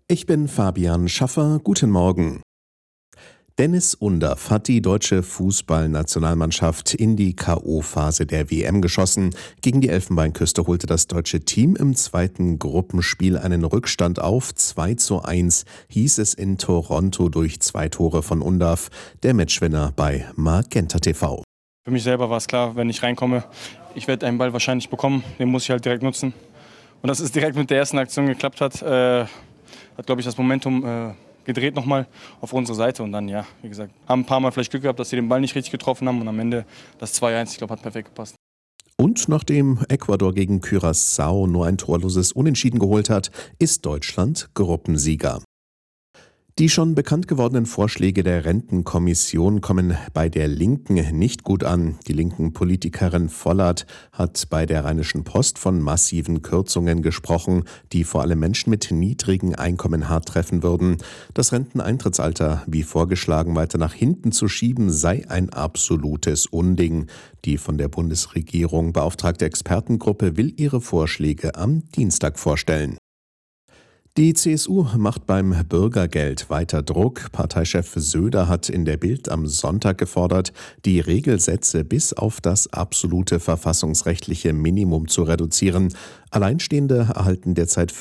Ich bin Fabian Schaffer. Guten Morgen. Dennis Undaff hat die deutsche Fußballnationalmannschaft in die K.O.-Phase der WM geschossen. Gegen die Elfenbeinküste holte das deutsche Team im zweiten Gruppenspiel einen Rückstand auf. 2:1 hieß es in Toronto durch 2 Tore von Undaff, der Matchwinner bei Magenta TV. Für mich selber war es klar, wenn ich reinkomme, ich werde einen Ball wahrscheinlich bekommen, den muss ich halt direkt nutzen. Und dass es direkt mit der ersten Aktion geklappt hat, hat, glaube ich, das Momentum gedreht nochmal auf unsere Seite. Und dann, ja, wie gesagt, haben ein paar Mal vielleicht Glück gehabt, dass sie den Ball nicht richtig getroffen haben. Und am Ende das 2:1, ich glaube, hat perfekt gepasst. Und nachdem Ecuador gegen Curaçao nur ein torloses Unentschieden geholt hat, ist Deutschland Gruppensieger. Die schon bekannt gewordenen Vorschläge der Rentenkommission kommen bei der Linken nicht gut an. Die linken Politikerin Vollert hat bei der Rheinischen Post von massiven Kürzungen gesprochen, die vor allem Menschen mit niedrigen Einkommen hart treffen würden. Das Renteneintrittsalter, wie vorgeschlagen, weiter nach hinten zu schieben, sei ein absolutes Unding. Die von der Bundesregierung beauftragte Expertengruppe will ihre Vorschläge am Dienstag vorstellen. Die CSU macht beim Bürgergeld weiter Druck. Parteichef Söder hat in der Bild am Sonntag gefordert, die Regelsätze bis auf das absolute verfassungsrechtliche Minimum zu reduzieren. Alleinstehende erhalten derzeit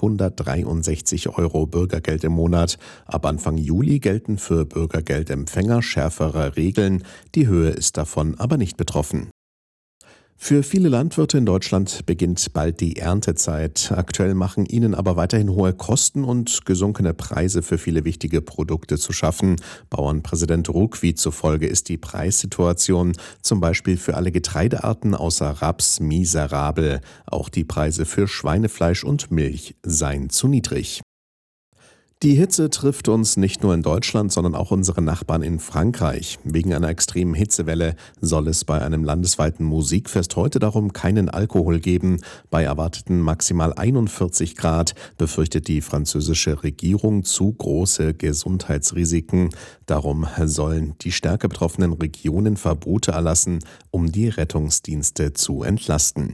563 € Bürgergeld im Monat. Ab Anfang Juli gelten für Bürgergeldempfänger schärfere Regeln. Die Höhe ist davon aber nicht betroffen. Für viele Landwirte in Deutschland beginnt bald die Erntezeit. Aktuell machen ihnen aber weiterhin hohe Kosten und gesunkene Preise für viele wichtige Produkte zu schaffen. Bauernpräsident Ruckwied zufolge ist die Preissituation zum Beispiel für alle Getreidearten außer Raps miserabel. Auch die Preise für Schweinefleisch und Milch seien zu niedrig. Die Hitze trifft uns nicht nur in Deutschland, sondern auch unsere Nachbarn in Frankreich. Wegen einer extremen Hitzewelle soll es bei einem landesweiten Musikfest heute darum keinen Alkohol geben. Bei erwarteten maximal 41 Grad befürchtet die französische Regierung zu große Gesundheitsrisiken. Darum sollen die stärker betroffenen Regionen Verbote erlassen, um die Rettungsdienste zu entlasten.